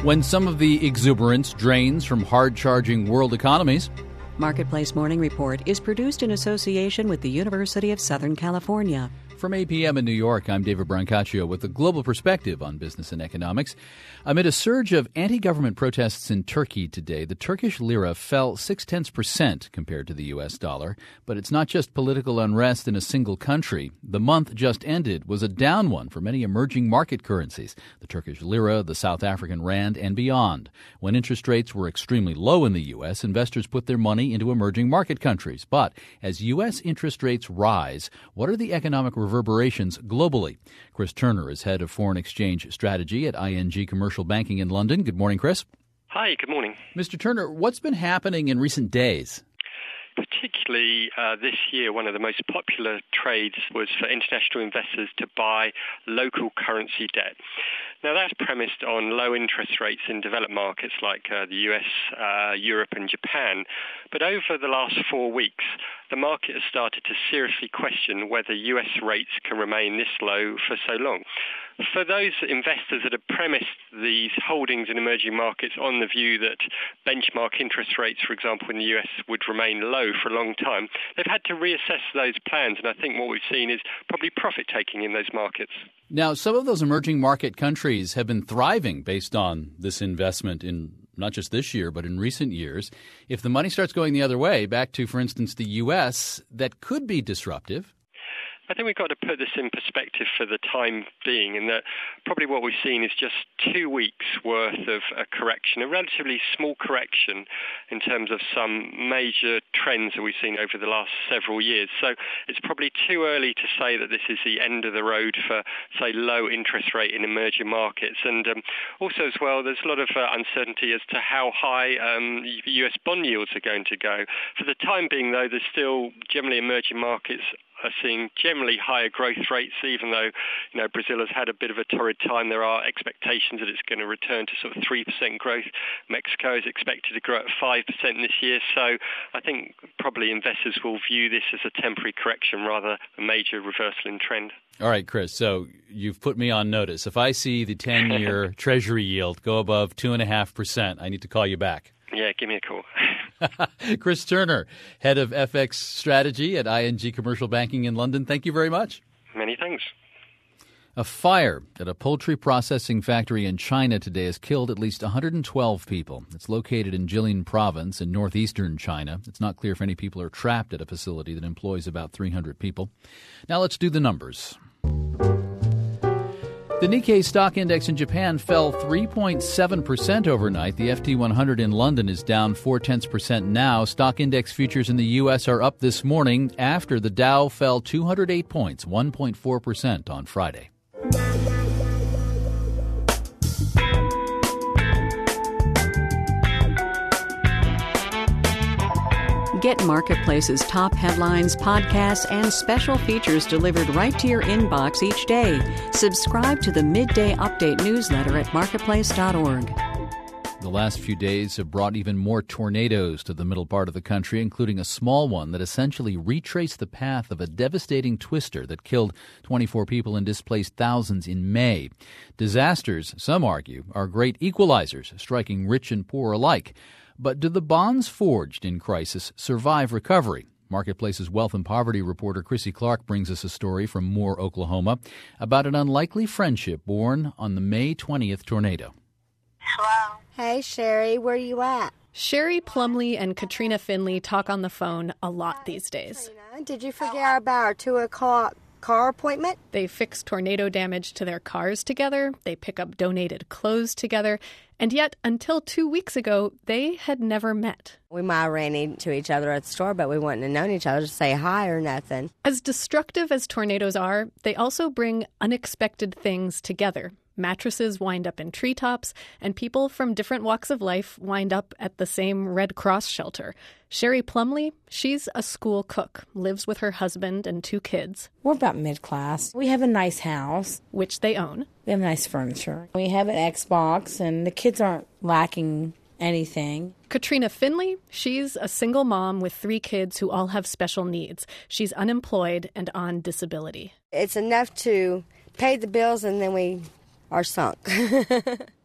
when some of the exuberance drains from hard-charging world economies. Marketplace Morning Report is produced in association with the University of Southern California. From APM in New York, I'm David Brancaccio with a global perspective on business and economics. Amid a surge of anti-government protests in Turkey today, the Turkish lira fell 0.6% compared to the U.S. dollar. But it's not just political unrest in a single country. The month just ended was a down one for many emerging market currencies, the Turkish lira, the South African rand, and beyond. When interest rates were extremely low in the U.S., investors put their money into emerging market countries. But as U.S. interest rates rise, what are the economic reverberations globally? Chris Turner is head of foreign exchange strategy at ING Commercial Banking in London. Good morning, Chris. Hi, good morning. Mr. Turner, what's been happening in recent days? Particularly this year, one of the most popular trades was for international investors to buy local currency debt. Now, that's premised on low interest rates in developed markets like the US, Europe and Japan. But over the last 4 weeks, the market has started to seriously question whether US rates can remain this low for so long. For those investors that have premised these holdings in emerging markets on the view that benchmark interest rates, for example, in the US would remain low for a long time, they've had to reassess those plans. And I think what we've seen is probably profit-taking in those markets. Now, some of those emerging market countries have been thriving based on this investment in not just this year, but in recent years. If the money starts going the other way, back to, for instance, the U.S., that could be disruptive. I think we've got to put this in perspective for the time being, and that probably what we've seen is just 2 weeks worth of a correction, a relatively small correction in terms of some major trends that we've seen over the last several years. So it's probably too early to say that this is the end of the road for, say, low interest rate in emerging markets. And also as well, there's a lot of uncertainty as to how high US bond yields are going to go. For the time being, though, there's still generally emerging markets are seeing generally higher growth rates, even though, Brazil has had a bit of a torrid time. There are expectations that it's going to return to sort of 3% growth. Mexico is expected to grow at 5% this year. So I think probably investors will view this as a temporary correction rather than a major reversal in trend. All right, Chris, so you've put me on notice. If I see the 10-year Treasury yield go above 2.5%, I need to call you back. Yeah, give me a call. Chris Turner, head of FX strategy at ING Commercial Banking in London. Thank you very much. Many thanks. A fire at a poultry processing factory in China today has killed at least 112 people. It's located in Jilin province in northeastern China. It's not clear if any people are trapped at a facility that employs about 300 people. Now let's do the numbers. The Nikkei stock index in Japan fell 3.7% overnight. The FT 100 in London is down 0.4% now. Stock index futures in the U.S. are up this morning after the Dow fell 208 points, 1.4% on Friday. Get Marketplace's top headlines, podcasts, and special features delivered right to your inbox each day. Subscribe to the Midday Update newsletter at marketplace.org. The last few days have brought even more tornadoes to the middle part of the country, including a small one that essentially retraced the path of a devastating twister that killed 24 people and displaced thousands in May. Disasters, some argue, are great equalizers, striking rich and poor alike. But do the bonds forged in crisis survive recovery? Marketplace's wealth and poverty reporter Chrissy Clark brings us a story from Moore, Oklahoma, about an unlikely friendship born on the May 20th tornado. Hello. Hey, Sherry, where you at? Sherry Plumley and Katrina Finley talk on the phone a lot these days. Did you forget about our 2 o'clock car appointment? They fix tornado damage to their cars together. They pick up donated clothes together. And yet, until 2 weeks ago, they had never met. We might have ran into each other at the store, but we wouldn't have known each other to say hi or nothing. As destructive as tornadoes are, they also bring unexpected things together. Mattresses wind up in treetops, and people from different walks of life wind up at the same Red Cross shelter. Sherry Plumley, she's a school cook, lives with her husband and 2 kids. We're about mid-class. We have a nice house. Which they own. We have nice furniture. We have an Xbox, and the kids aren't lacking anything. Katrina Finley, she's a single mom with 3 kids who all have special needs. She's unemployed and on disability. It's enough to pay the bills, and then we are sunk.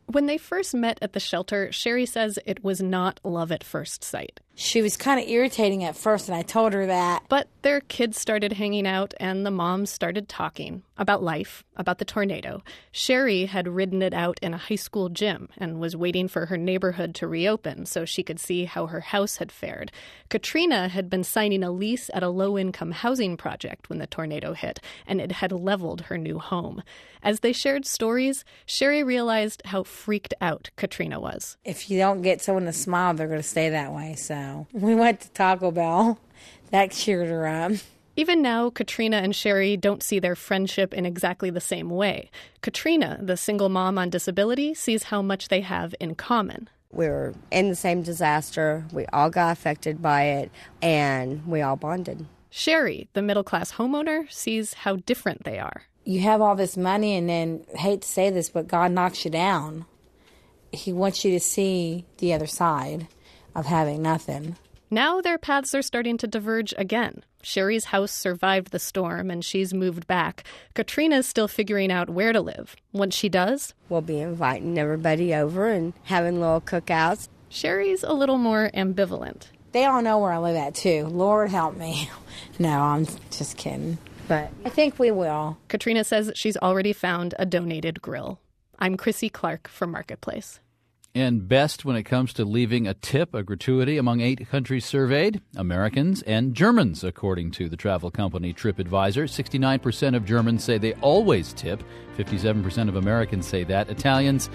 When they first met at the shelter, Sherry says it was not love at first sight. She was kind of irritating at first, and I told her that. But their kids started hanging out, and the moms started talking about life, about the tornado. Sherry had ridden it out in a high school gym and was waiting for her neighborhood to reopen so she could see how her house had fared. Katrina had been signing a lease at a low-income housing project when the tornado hit, and it had leveled her new home. As they shared stories, Sherry realized how freaked out Katrina was. If you don't get someone to smile, they're going to stay that way, so we went to Taco Bell. That cheered her up. Even now, Katrina and Sherry don't see their friendship in exactly the same way. Katrina, the single mom on disability, sees how much they have in common. We were in the same disaster. We all got affected by it, and we all bonded. Sherry, the middle-class homeowner, sees how different they are. You have all this money, and then, I hate to say this, but God knocks you down. He wants you to see the other side of having nothing. Now their paths are starting to diverge again. Sherry's house survived the storm, and she's moved back. Katrina's still figuring out where to live. Once she does, we'll be inviting everybody over and having little cookouts. Sherry's a little more ambivalent. They all know where I live at, too. Lord help me. No, I'm just kidding. But I think we will. Katrina says she's already found a donated grill. I'm Chrissy Clark for Marketplace. And best when it comes to leaving a tip, a gratuity, among 8 countries surveyed, Americans and Germans, according to the travel company TripAdvisor. 69% of Germans say they always tip. 57% of Americans say that. Italians,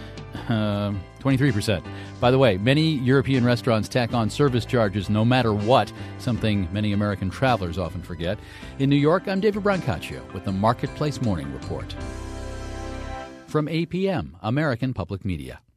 23%. By the way, many European restaurants tack on service charges no matter what, something many American travelers often forget. In New York, I'm David Brancaccio with the Marketplace Morning Report. From APM, American Public Media.